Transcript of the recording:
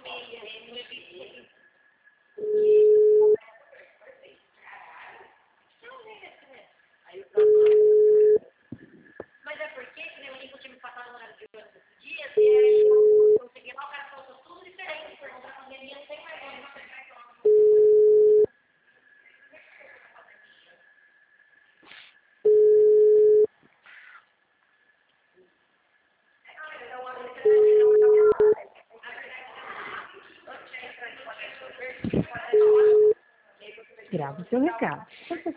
Mas é porque, que nem o Nico tinha me passado no horário de ônibus esses dias, e aí eu cheguei lá, o cara falou tudo diferente, por conta da pandemia, não tem mais ônibus. Grave seu recado.